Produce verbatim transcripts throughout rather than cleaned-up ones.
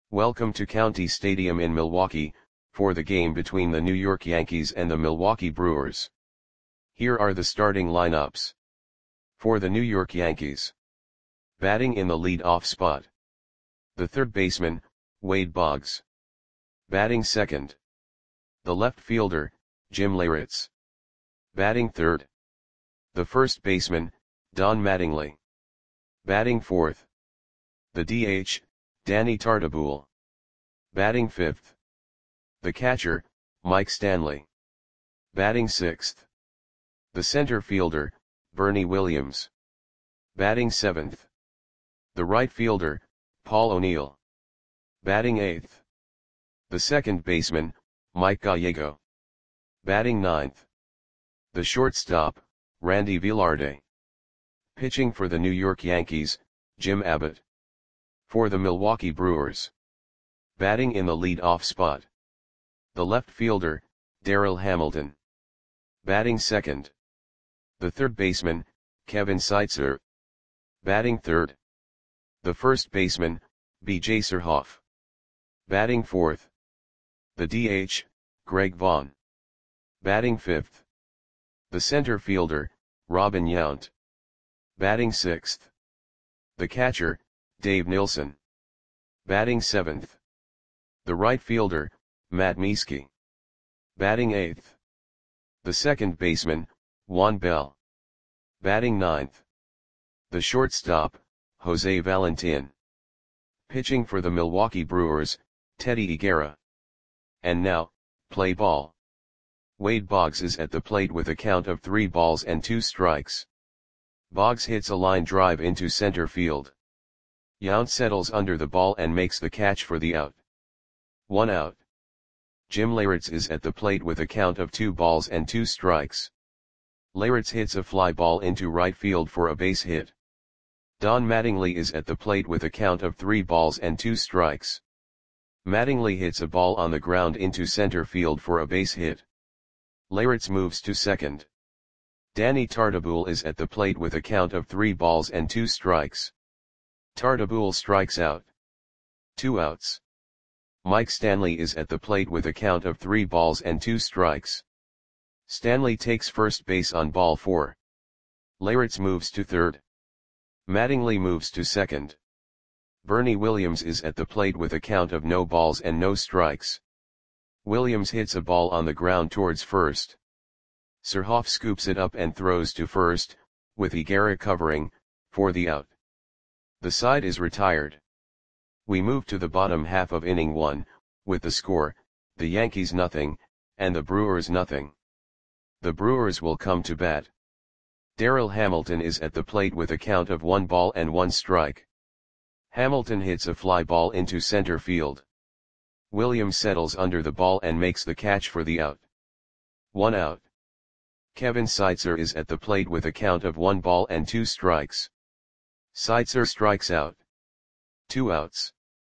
Welcome to County Stadium in Milwaukee, for the game between the New York Yankees and the Milwaukee Brewers. Here are the starting lineups. For the New York Yankees. Batting in the lead-off spot. The third baseman, Wade Boggs. Batting second. The left fielder, Jim Leyritz. Batting third. The first baseman, Don Mattingly. Batting fourth. The D H, Danny Tartabull. Batting fifth. The catcher, Mike Stanley. Batting sixth. The center fielder, Bernie Williams. Batting seventh. The right fielder, Paul O'Neill. Batting eighth. The second baseman, Mike Gallego. Batting ninth. The shortstop, Randy Velarde. Pitching for the New York Yankees, Jim Abbott. For the Milwaukee Brewers. Batting in the lead-off spot. The left fielder, Darryl Hamilton. Batting second. The third baseman, Kevin Seitzer. Batting third. The first baseman, B J Surhoff. Batting fourth. The D H, Greg Vaughn. Batting fifth. The center fielder, Robin Yount. Batting sixth. The catcher, Dave Nilsson. Batting seventh. The right fielder, Matt Mieske. Batting eighth. The second baseman, Juan Bell. Batting ninth. The shortstop, Jose Valentin. Pitching for the Milwaukee Brewers, Teddy Higuera. And now, play ball. Wade Boggs is at the plate with a count of three balls and two strikes. Boggs hits a line drive into center field. Yount settles under the ball and makes the catch for the out. One out. Jim Leyritz is at the plate with a count of two balls and two strikes. Leyritz hits a fly ball into right field for a base hit. Don Mattingly is at the plate with a count of three balls and two strikes. Mattingly hits a ball on the ground into center field for a base hit. Leyritz moves to second. Danny Tartabull is at the plate with a count of three balls and two strikes. Tartabull strikes out. Two outs. Mike Stanley is at the plate with a count of three balls and two strikes. Stanley takes first base on ball four. Leyritz moves to third. Mattingly moves to second. Bernie Williams is at the plate with a count of no balls and no strikes. Williams hits a ball on the ground towards first. Surhoff scoops it up and throws to first, with Higuera covering, for the out. The side is retired. We move to the bottom half of inning one, with the score, the Yankees nothing, and the Brewers nothing. The Brewers will come to bat. Darryl Hamilton is at the plate with a count of one ball and one strike. Hamilton hits a fly ball into center field. Williams settles under the ball and makes the catch for the out. One out. Kevin Seitzer is at the plate with a count of one ball and two strikes. Seitzer strikes out. Two outs.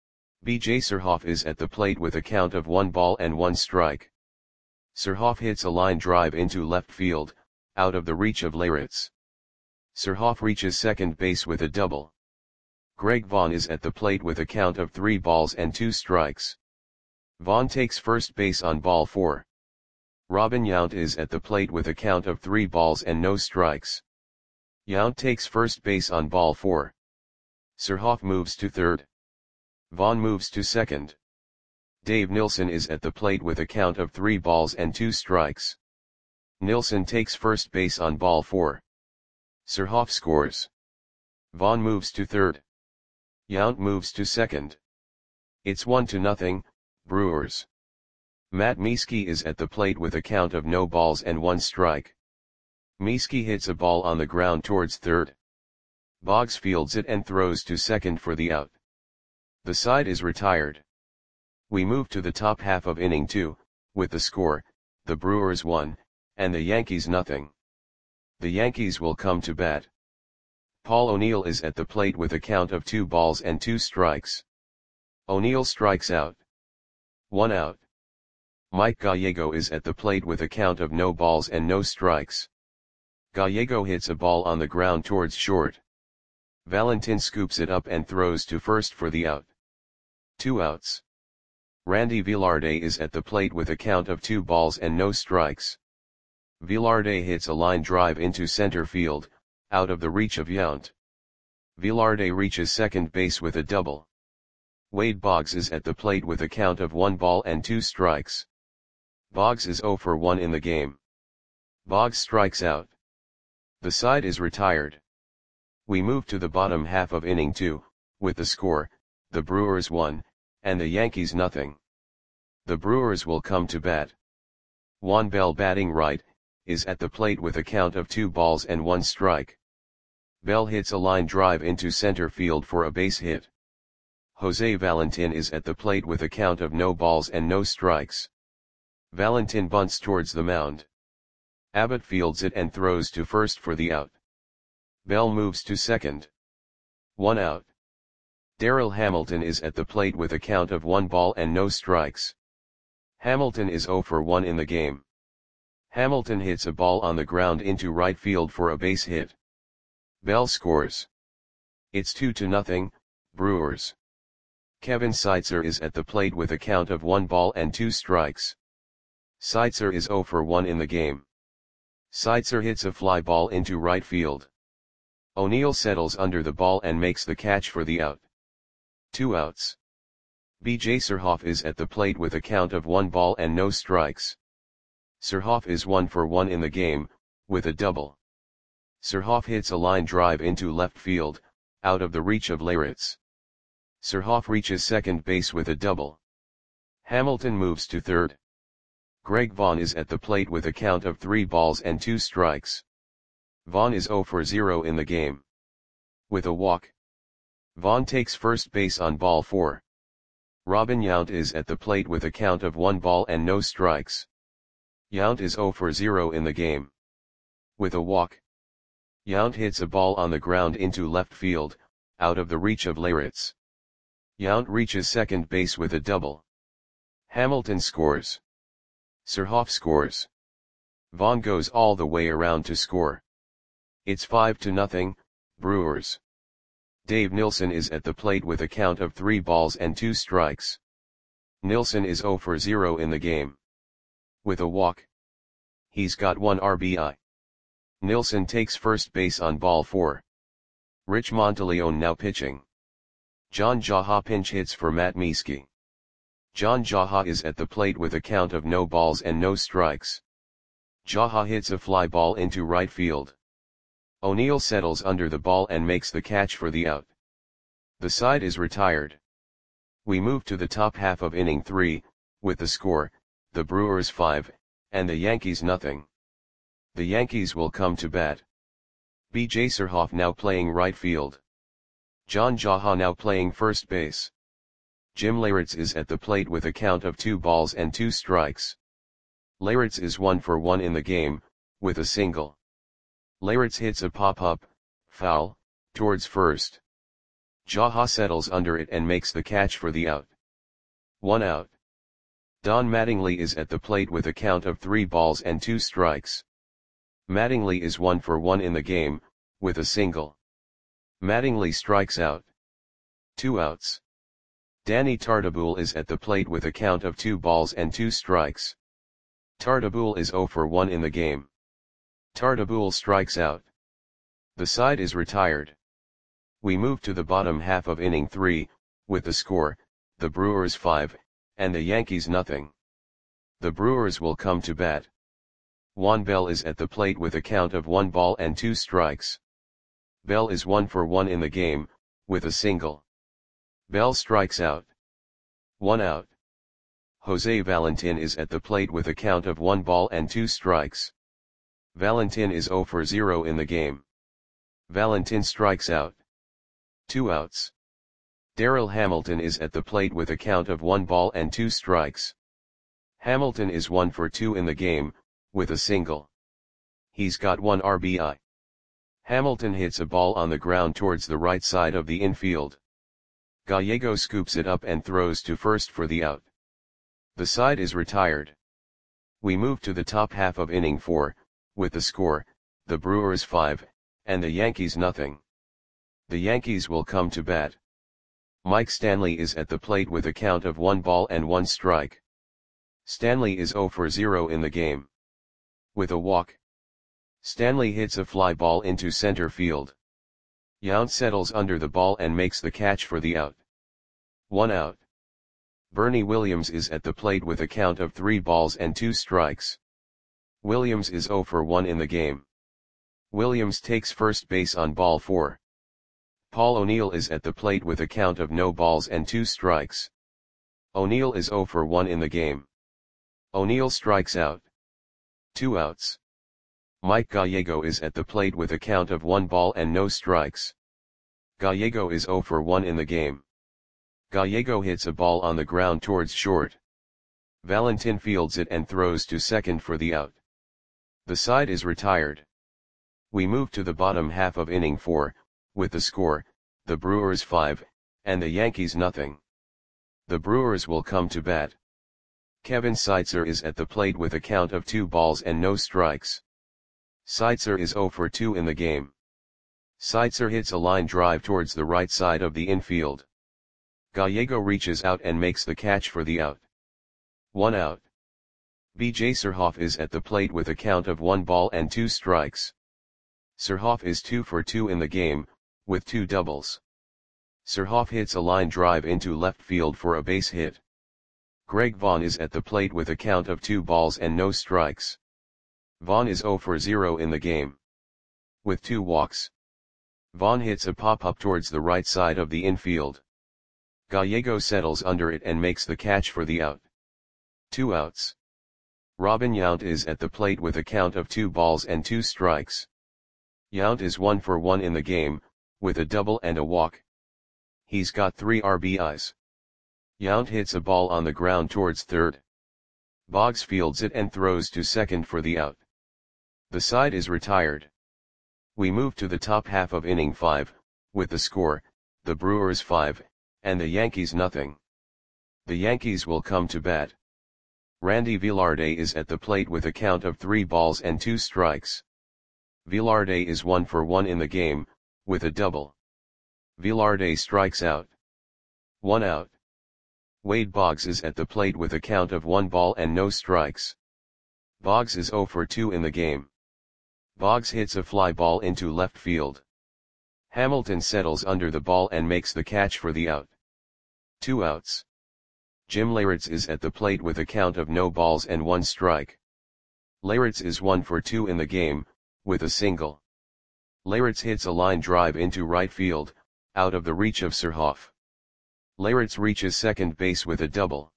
B J Surhoff is at the plate with a count of one ball and one strike. Surhoff hits a line drive into left field, out of the reach of Leyritz. Surhoff reaches second base with a double. Greg Vaughn is at the plate with a count of three balls and two strikes. Vaughn takes first base on ball four. Robin Yount is at the plate with a count of three balls and no strikes. Yount takes first base on ball four. Surhoff moves to third. Vaughn moves to second. Dave Nilsson is at the plate with a count of three balls and two strikes. Nilsson takes first base on ball four. Surhoff scores. Vaughn moves to third. Yount moves to second. It's one to nothing, Brewers. Matt Mieske is at the plate with a count of no balls and one strike. Mieske hits a ball on the ground towards third. Boggs fields it and throws to second for the out. The side is retired. We move to the top half of inning two, with the score, the Brewers one, and the Yankees nothing. The Yankees will come to bat. Paul O'Neill is at the plate with a count of two balls and two strikes. O'Neill strikes out. One out. Mike Gallego is at the plate with a count of no balls and no strikes. Gallego hits a ball on the ground towards short. Valentin scoops it up and throws to first for the out. Two outs. Randy Velarde is at the plate with a count of two balls and no strikes. Velarde hits a line drive into center field, out of the reach of Yount. Velarde reaches second base with a double. Wade Boggs is at the plate with a count of one ball and two strikes. Boggs is zero for one in the game. Boggs strikes out. The side is retired. We move to the bottom half of inning two, with the score, the Brewers one, and the Yankees nothing. The Brewers will come to bat. Juan Bell, batting right, is at the plate with a count of two balls and one strike. Bell hits a line drive into center field for a base hit. Jose Valentin is at the plate with a count of no balls and no strikes. Valentin bunts towards the mound. Abbott fields it and throws to first for the out. Bell moves to second. One out. Darryl Hamilton is at the plate with a count of one ball and no strikes. Hamilton is zero for one in the game. Hamilton hits a ball on the ground into right field for a base hit. Bell scores. It's two to nothing, Brewers. Kevin Seitzer is at the plate with a count of one ball and two strikes. Seitzer is zero for one in the game. Seitzer hits a fly ball into right field. O'Neill settles under the ball and makes the catch for the out. Two outs. B J Surhoff is at the plate with a count of one ball and no strikes. Surhoff is one for one in the game, with a double. Surhoff hits a line drive into left field, out of the reach of Leyritz. Surhoff reaches second base with a double. Hamilton moves to third. Greg Vaughn is at the plate with a count of three balls and two strikes. Vaughn is zero for zero in the game. With a walk. Vaughn takes first base on ball four. Robin Yount is at the plate with a count of one ball and no strikes. Yount is zero for zero in the game. With a walk. Yount hits a ball on the ground into left field, out of the reach of Leyritz. Yount reaches second base with a double. Hamilton scores. Surhoff scores. Vaughn goes all the way around to score. It's five to nothing, Brewers. Dave Nilsson is at the plate with a count of three balls and two strikes. Nilsson is zero for zero in the game. With a walk. He's got one R B I. Nilsson takes first base on ball four. Rich Monteleone now pitching. John Jaha pinch hits for Matt Mieske. John Jaha is at the plate with a count of no balls and no strikes. Jaha hits a fly ball into right field. O'Neill settles under the ball and makes the catch for the out. The side is retired. We move to the top half of inning three, with the score, the Brewers five, and the Yankees nothing. The Yankees will come to bat. B J Surhoff now playing right field. John Jaha now playing first base. Jim Leyritz is at the plate with a count of two balls and two strikes. Leyritz is one for one in the game, with a single. Leyritz hits a pop-up, foul, towards first. Jaha settles under it and makes the catch for the out. One out. Don Mattingly is at the plate with a count of three balls and two strikes. Mattingly is one for one in the game, with a single. Mattingly strikes out. Two outs. Danny Tartabull is at the plate with a count of two balls and two strikes. Tartabull is zero for one in the game. Tartabull strikes out. The side is retired. We move to the bottom half of inning three, with the score, the Brewers five, and the Yankees nothing. The Brewers will come to bat. Juan Bell is at the plate with a count of one ball and two strikes. Bell is one for one in the game, with a single. Bell strikes out. One out. Jose Valentin is at the plate with a count of one ball and two strikes. Valentin is zero for zero in the game. Valentin strikes out. Two outs. Darryl Hamilton is at the plate with a count of one ball and two strikes. Hamilton is one for two in the game, with a single. He's got one R B I. Hamilton hits a ball on the ground towards the right side of the infield. Gallego scoops it up and throws to first for the out. The side is retired. We move to the top half of inning four, with the score, the Brewers five, and the Yankees nothing. The Yankees will come to bat. Mike Stanley is at the plate with a count of one ball and one strike. Stanley is zero for zero in the game. With a walk, Stanley hits a fly ball into center field. Yount settles under the ball and makes the catch for the out. One out. Bernie Williams is at the plate with a count of three balls and two strikes. Williams is zero for one in the game. Williams takes first base on ball four. Paul O'Neill is at the plate with a count of no balls and two strikes. O'Neill is zero for one in the game. O'Neill strikes out. Two outs. Mike Gallego is at the plate with a count of one ball and no strikes. Gallego is zero for one in the game. Gallego hits a ball on the ground towards short. Valentin fields it and throws to second for the out. The side is retired. We move to the bottom half of inning four, with the score, the Brewers five, and the Yankees nothing. The Brewers will come to bat. Kevin Seitzer is at the plate with a count of two balls and no strikes. Seitzer is zero for two in the game. Seitzer hits a line drive towards the right side of the infield. Gallego reaches out and makes the catch for the out. One out. B J Surhoff is at the plate with a count of one ball and two strikes. Surhoff is two for two in the game, with two doubles. Surhoff hits a line drive into left field for a base hit. Greg Vaughn is at the plate with a count of two balls and no strikes. Vaughn is zero for zero in the game. With two walks, Vaughn hits a pop-up towards the right side of the infield. Gallego settles under it and makes the catch for the out. Two outs. Robin Yount is at the plate with a count of two balls and two strikes. Yount is one for one in the game, with a double and a walk. He's got three R B Is. Yount hits a ball on the ground towards third. Boggs fields it and throws to second for the out. The side is retired. We move to the top half of inning five, with the score, the Brewers five, and the Yankees nothing. The Yankees will come to bat. Randy Velarde is at the plate with a count of three balls and two strikes. Velarde is one for one in the game, with a double. Velarde strikes out. One out. Wade Boggs is at the plate with a count of one ball and no strikes. Boggs is zero for two in the game. Boggs hits a fly ball into left field. Hamilton settles under the ball and makes the catch for the out. Two outs. Jim Leyritz is at the plate with a count of no balls and one strike. Leyritz is one for two in the game, with a single. Leyritz hits a line drive into right field, out of the reach of Surhoff. Leyritz reaches second base with a double.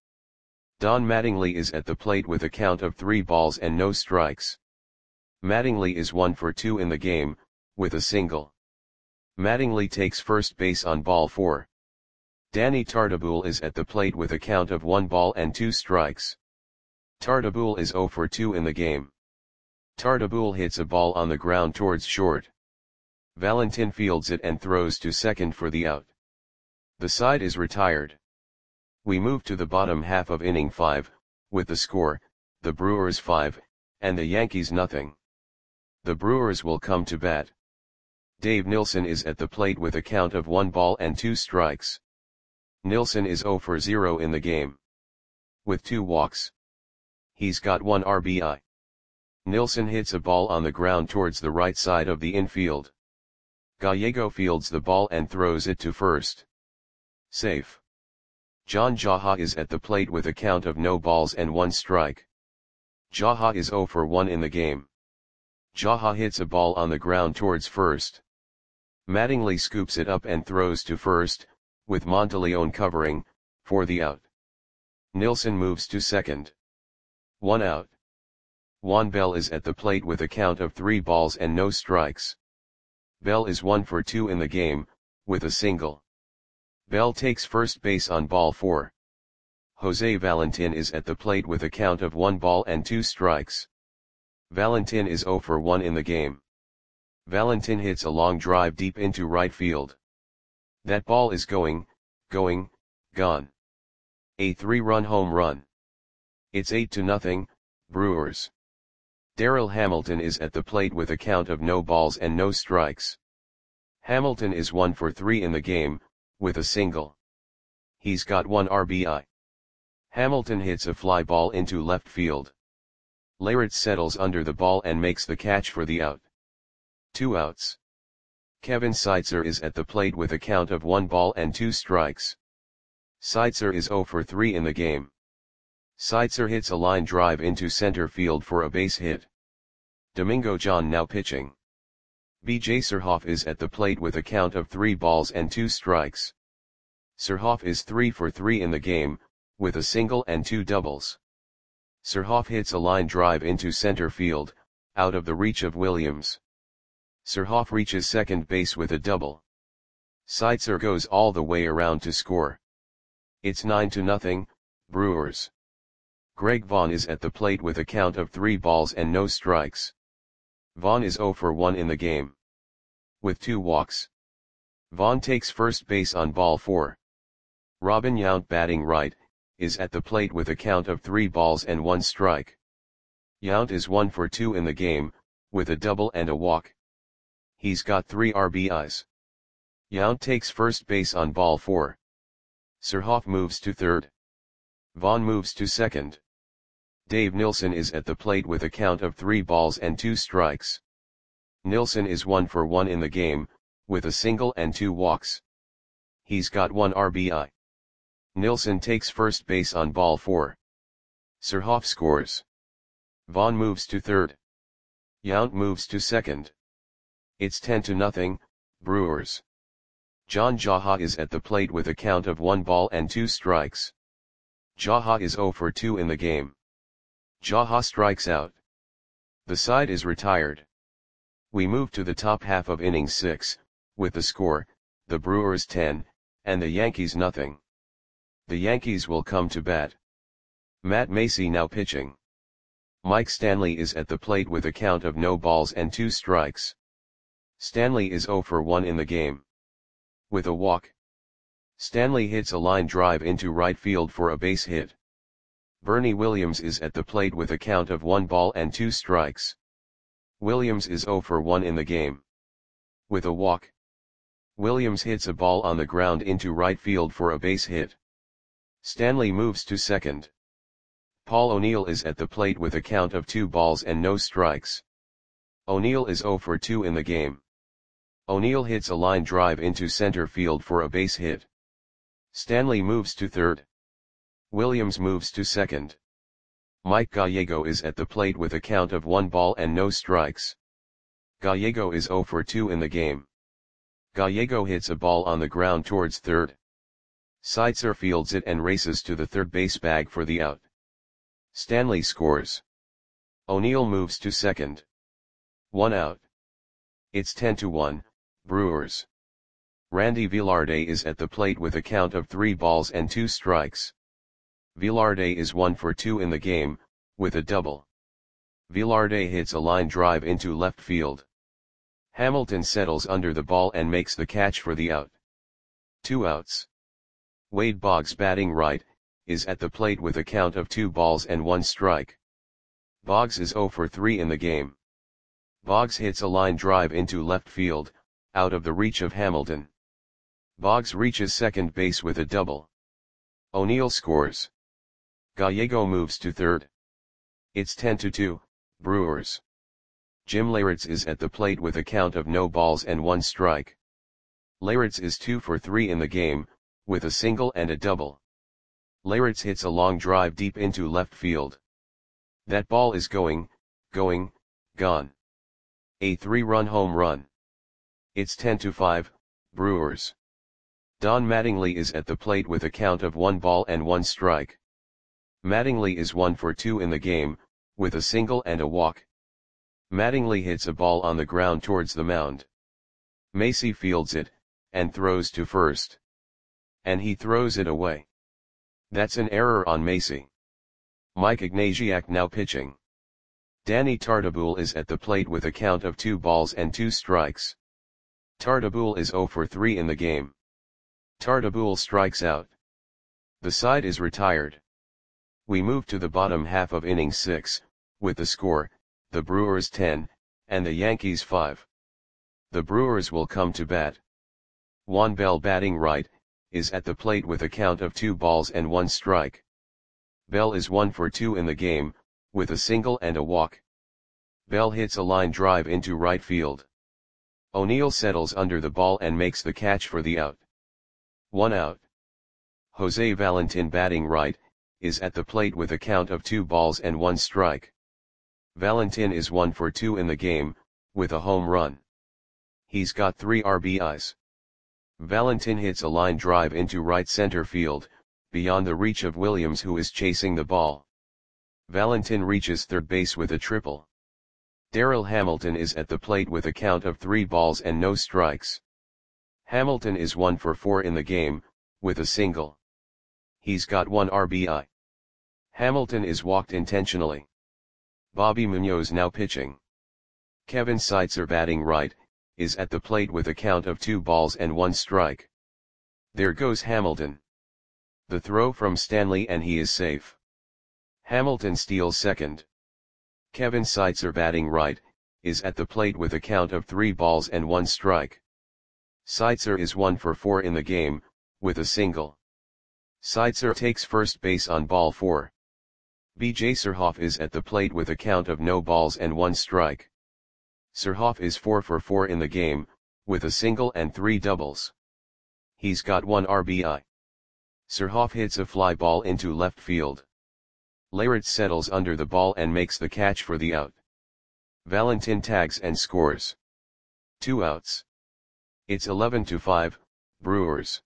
Don Mattingly is at the plate with a count of three balls and no strikes. Mattingly is one for two in the game, with a single. Mattingly takes first base on ball four. Danny Tartabull is at the plate with a count of one ball and two strikes. Tartabull is zero for two in the game. Tartabull hits a ball on the ground towards short. Valentin fields it and throws to second for the out. The side is retired. We move to the bottom half of inning five, with the score, the Brewers five, and the Yankees nothing. The Brewers will come to bat. Dave Nilsson is at the plate with a count of one ball and two strikes. Nilsson is zero for zero in the game. With two walks, he's got one R B I. Nilsson hits a ball on the ground towards the right side of the infield. Gallego fields the ball and throws it to first. Safe. John Jaha is at the plate with a count of no balls and one strike. Jaha is zero for one in the game. Jaha hits a ball on the ground towards first. Mattingly scoops it up and throws to first, with Monteleone covering, for the out. Nilsson moves to second. One out. Juan Bell is at the plate with a count of three balls and no strikes. Bell is one for two in the game, with a single. Bell takes first base on ball four. Jose Valentin is at the plate with a count of one ball and two strikes. Valentin is zero for one in the game. Valentin hits a long drive deep into right field. That ball is going, going, gone. A three-run home run. It's eight to nothing, Brewers. Darryl Hamilton is at the plate with a count of no balls and no strikes. Hamilton is one for three in the game, with a single. He's got one R B I. Hamilton hits a fly ball into left field. Leyritz settles under the ball and makes the catch for the out. Two outs. Kevin Seitzer is at the plate with a count of one ball and two strikes. Seitzer is zero for three in the game. Seitzer hits a line drive into center field for a base hit. Domingo John now pitching. B J Surhoff is at the plate with a count of three balls and two strikes. Surhoff is three for three in the game, with a single and two doubles. Surhoff hits a line drive into center field, out of the reach of Williams. Surhoff reaches second base with a double. Seitzer goes all the way around to score. It's nine to nothing, Brewers. Greg Vaughn is at the plate with a count of three balls and no strikes. Vaughn is zero for one in the game. With two walks. Vaughn takes first base on ball four. Robin Yount, batting right, is at the plate with a count of three balls and one strike. Yount is one for two in the game, with a double and a walk. He's got three R B Is. Yount takes first base on ball four. Surhoff moves to third. Vaughn moves to second. Dave Nilsson is at the plate with a count of three balls and two strikes. Nilsson is one for one in the game, with a single and two walks. He's got one R B I. Nilsson takes first base on ball four. Surhoff scores. Vaughn moves to third. Yount moves to second. It's ten to nothing, Brewers. John Jaha is at the plate with a count of one ball and two strikes. Jaha is zero for two in the game. Jaha strikes out. The side is retired. We move to the top half of inning six, with the score, the Brewers ten, and the Yankees nothing. The Yankees will come to bat. Matt Macy now pitching. Mike Stanley is at the plate with a count of no balls and two strikes. Stanley is zero for one in the game. With a walk. Stanley hits a line drive into right field for a base hit. Bernie Williams is at the plate with a count of one ball and two strikes. Williams is zero for one in the game. With a walk. Williams hits a ball on the ground into right field for a base hit. Stanley moves to second. Paul O'Neill is at the plate with a count of two balls and no strikes. O'Neill is zero for two in the game. O'Neill hits a line drive into center field for a base hit. Stanley moves to third. Williams moves to second. Mike Gallego is at the plate with a count of one ball and no strikes. Gallego is zero for two in the game. Gallego hits a ball on the ground towards third. Seitzer fields it and races to the third base bag for the out. Stanley scores. O'Neill moves to second. One out. It's ten to one, Brewers. Randy Velarde is at the plate with a count of three balls and two strikes. Velarde is one for two in the game, with a double. Velarde hits a line drive into left field. Hamilton settles under the ball and makes the catch for the out. Two outs. Wade Boggs, batting right, is at the plate with a count of two balls and one strike. Boggs is zero for three in the game. Boggs hits a line drive into left field, out of the reach of Hamilton. Boggs reaches second base with a double. O'Neill scores. Gallego moves to third. It's ten to two, Brewers. Jim Leyritz is at the plate with a count of no balls and one strike. Leyritz is two for three in the game, with a single and a double. Leyritz hits a long drive deep into left field. That ball is going, going, gone. A three-run home run. It's ten to five, Brewers. Don Mattingly is at the plate with a count of one ball and one strike. Mattingly is one for two in the game, with a single and a walk. Mattingly hits a ball on the ground towards the mound. Macy fields it, and throws to first. And he throws it away. That's an error on Macy. Mike Ignatiak now pitching. Danny Tartabull is at the plate with a count of two balls and two strikes. Tartabull is zero for three in the game. Tartabull strikes out. The side is retired. We move to the bottom half of inning six, with the score, the Brewers ten, and the Yankees five. The Brewers will come to bat. Juan Bell, batting right, is at the plate with a count of two balls and one strike. Bell is one for two in the game, with a single and a walk. Bell hits a line drive into right field. O'Neill settles under the ball and makes the catch for the out. One out. Jose Valentin, batting right, is at the plate with a count of two balls and one strike. Valentin is one for two in the game, with a home run. He's got three R B Is. Valentin hits a line drive into right center field, beyond the reach of Williams, who is chasing the ball. Valentin reaches third base with a triple. Darryl Hamilton is at the plate with a count of three balls and no strikes. Hamilton is one for four in the game, with a single. He's got one R B I. Hamilton is walked intentionally. Bobby Munoz now pitching. Kevin Seitzer, batting right, is at the plate with a count of two balls and one strike. There goes Hamilton. The throw from Stanley and he is safe. Hamilton steals second. Kevin Seitzer, batting right, is at the plate with a count of three balls and one strike. Seitzer is one for four in the game, with a single. Seitzer takes first base on ball four. B J Surhoff is at the plate with a count of no balls and one strike. Surhoff is four for four in the game, with a single and three doubles. He's got one R B I. Surhoff hits a fly ball into left field. Leyritz settles under the ball and makes the catch for the out. Valentin tags and scores. Two outs. It's eleven to five, Brewers.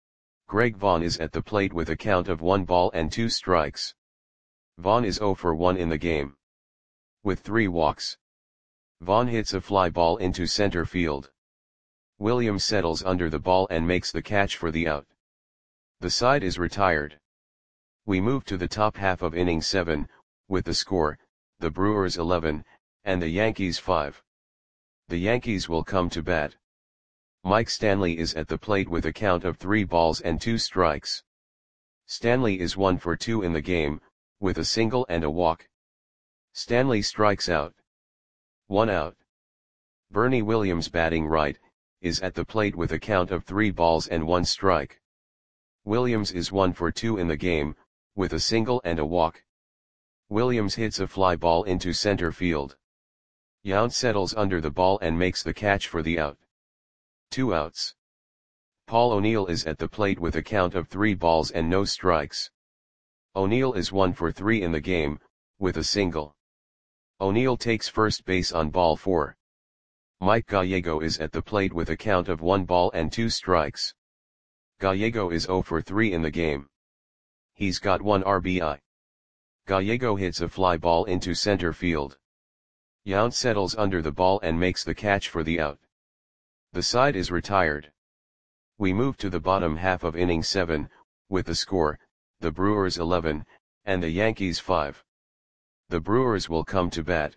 Greg Vaughn is at the plate with a count of one ball and two strikes. Vaughn is zero for one in the game. With three walks. Vaughn hits a fly ball into center field. Williams settles under the ball and makes the catch for the out. The side is retired. We move to the top half of inning seven, with the score, the Brewers eleven, and the Yankees five. The Yankees will come to bat. Mike Stanley is at the plate with a count of three balls and two strikes. Stanley is one for two in the game, with a single and a walk. Stanley strikes out. One out. Bernie Williams, batting right, is at the plate with a count of three balls and one strike. Williams is one for two in the game, with a single and a walk. Williams hits a fly ball into center field. Yount settles under the ball and makes the catch for the out. Two outs. Paul O'Neill is at the plate with a count of three balls and no strikes. O'Neill is one for three in the game, with a single. O'Neill takes first base on ball four. Mike Gallego is at the plate with a count of one ball and two strikes. Gallego is zero for three in the game. He's got one R B I. Gallego hits a fly ball into center field. Yount settles under the ball and makes the catch for the out. The side is retired. We move to the bottom half of inning seven, with the score, the Brewers eleven, and the Yankees five. The Brewers will come to bat.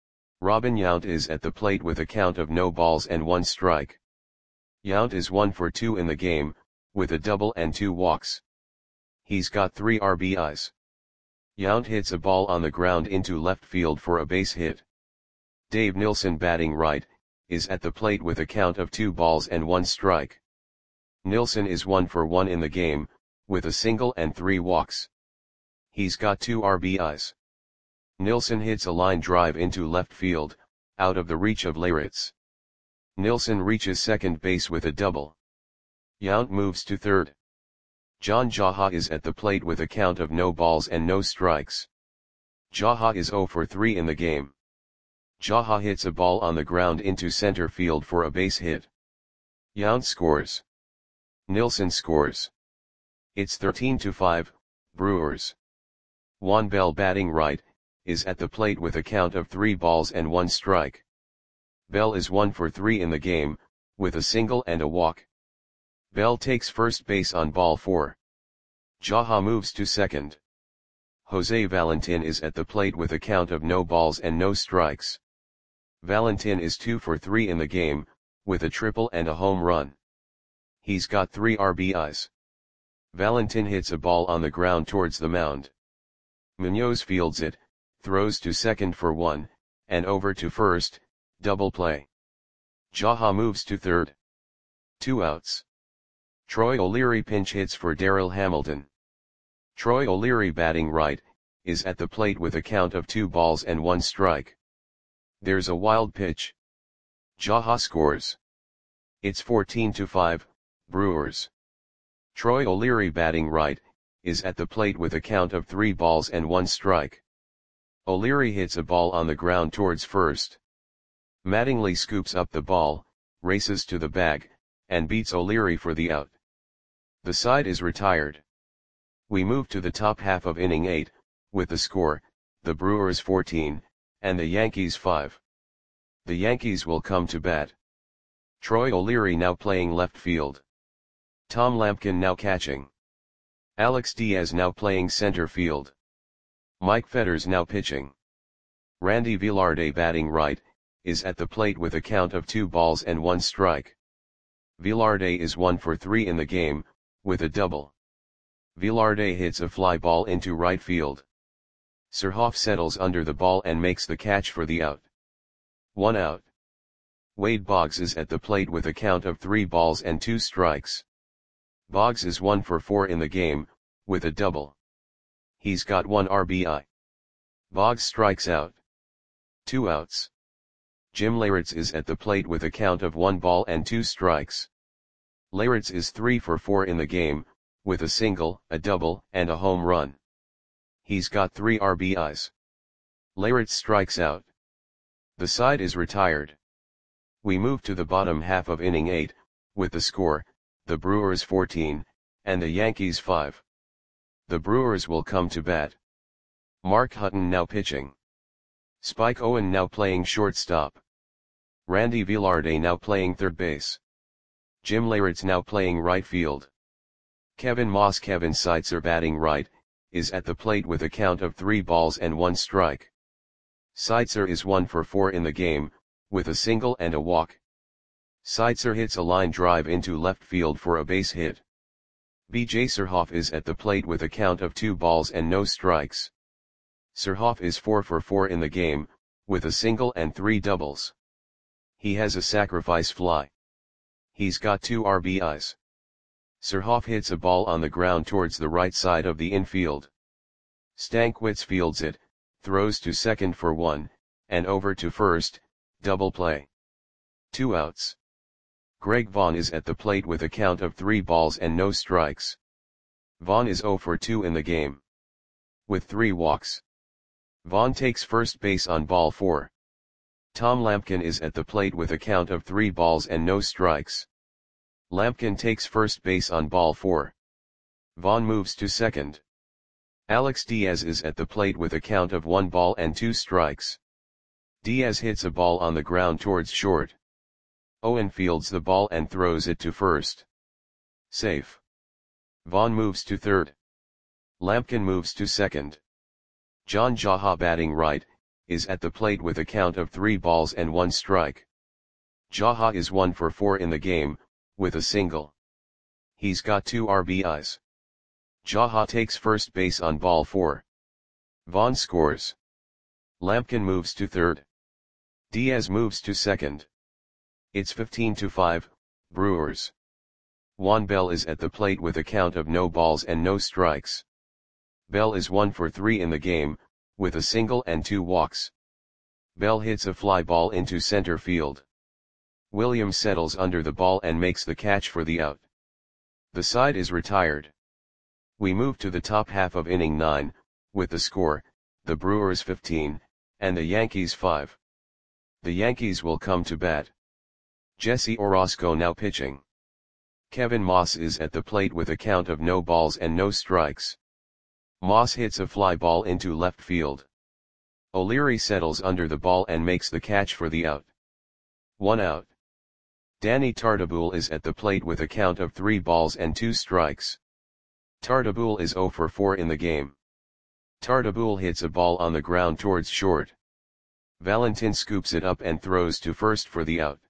Robin Yount is at the plate with a count of no balls and one strike. Yount is one for two in the game, with a double and two walks. He's got three R B Is. Yount hits a ball on the ground into left field for a base hit. Dave Nilsson, batting right, is at the plate with a count of two balls and one strike. Nilsson is one for one in the game, with a single and three walks. He's got two R B Is. Nilsson hits a line drive into left field, out of the reach of Leyritz. Nilsson reaches second base with a double. Yount moves to third. John Jaha is at the plate with a count of no balls and no strikes. Jaha is zero for three in the game. Jaha hits a ball on the ground into center field for a base hit. Yount scores. Nilsson scores. It's thirteen to five, Brewers. Juan Bell, batting right, is at the plate with a count of three balls and one strike. Bell is one for three in the game, with a single and a walk. Bell takes first base on ball four. Jaha moves to second. Jose Valentin is at the plate with a count of no balls and no strikes. Valentin is two for three in the game, with a triple and a home run. He's got three R B Is. Valentin hits a ball on the ground towards the mound. Munoz fields it, throws to second for one, and over to first, double play. Jaha moves to third. Two outs. Troy O'Leary pinch hits for Darryl Hamilton. Troy O'Leary batting right, is at the plate with a count of two balls and one strike. There's a wild pitch. Jaha scores. It's fourteen to five, Brewers. Troy O'Leary batting right, is at the plate with a count of three balls and one strike. O'Leary hits a ball on the ground towards first. Mattingly scoops up the ball, races to the bag, and beats O'Leary for the out. The side is retired. We move to the top half of inning eight, with the score, the Brewers fourteen, and the Yankees five. The Yankees will come to bat. Troy O'Leary now playing left field. Tom Lampkin now catching. Alex Diaz now playing center field. Mike Fetters now pitching. Randy Velarde batting right, is at the plate with a count of two balls and one strike. Velarde is one for three in the game, with a double. Velarde hits a fly ball into right field. Surhoff settles under the ball and makes the catch for the out. One out. Wade Boggs is at the plate with a count of three balls and two strikes. Boggs is one for four in the game, with a double. He's got one R B I. Boggs strikes out. Two outs. Jim Leyritz is at the plate with a count of one ball and two strikes. Leyritz is three for four in the game, with a single, a double, and a home run. He's got three R B Is. Leyritz strikes out. The side is retired. We move to the bottom half of inning eight, with the score, the Brewers fourteen, and the Yankees five. The Brewers will come to bat. Mark Hutton now pitching. Spike Owen now playing shortstop. Randy Velarde now playing third base. Jim Leyritz now playing right field. Kevin Moss Kevin Seitzer batting right, is at the plate with a count of three balls and one strike. Seitzer is one for four in the game, with a single and a walk. Seitzer hits a line drive into left field for a base hit. B J Surhoff is at the plate with a count of two balls and no strikes. Surhoff is four for four in the game, with a single and three doubles. He has a sacrifice fly. He's got two R B Is. Surhoff hits a ball on the ground towards the right side of the infield. Stankwitz fields it, throws to second for one, and over to first, double play. Two outs. Greg Vaughn is at the plate with a count of three balls and no strikes. Vaughn is zero for two in the game, with three walks. Vaughn takes first base on ball four. Tom Lampkin is at the plate with a count of three balls and no strikes. Lampkin takes first base on ball four. Vaughn moves to second. Alex Diaz is at the plate with a count of one ball and two strikes. Diaz hits a ball on the ground towards short. Owen fields the ball and throws it to first. Safe. Vaughn moves to third. Lampkin moves to second. John Jaha batting right, is at the plate with a count of three balls and one strike. Jaha is one for four in the game, with a single. He's got two R B Is. Jaha takes first base on ball four. Vaughn scores. Lampkin moves to third. Diaz moves to second. It's fifteen to five, Brewers. Juan Bell is at the plate with a count of no balls and no strikes. Bell is one for three in the game, with a single and two walks. Bell hits a fly ball into center field. Williams settles under the ball and makes the catch for the out. The side is retired. We move to the top half of inning nine, with the score, the Brewers fifteen, and the Yankees five. The Yankees will come to bat. Jesse Orosco now pitching. Kevin Moss is at the plate with a count of no balls and no strikes. Moss hits a fly ball into left field. O'Leary settles under the ball and makes the catch for the out. One out. Danny Tartabull is at the plate with a count of three balls and two strikes. Tartabull is zero for four in the game. Tartabull hits a ball on the ground towards short. Valentin scoops it up and throws to first for the out.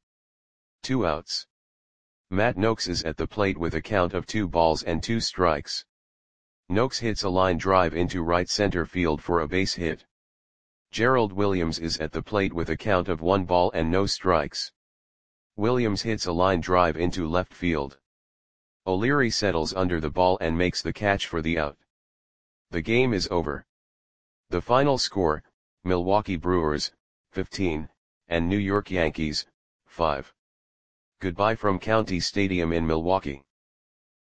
Two outs. Matt Noakes is at the plate with a count of two balls and two strikes. Noakes hits a line drive into right center field for a base hit. Gerald Williams is at the plate with a count of one ball and no strikes. Williams hits a line drive into left field. O'Leary settles under the ball and makes the catch for the out. The game is over. The final score, Milwaukee Brewers, fifteen, and New York Yankees, five. Goodbye from County Stadium in Milwaukee.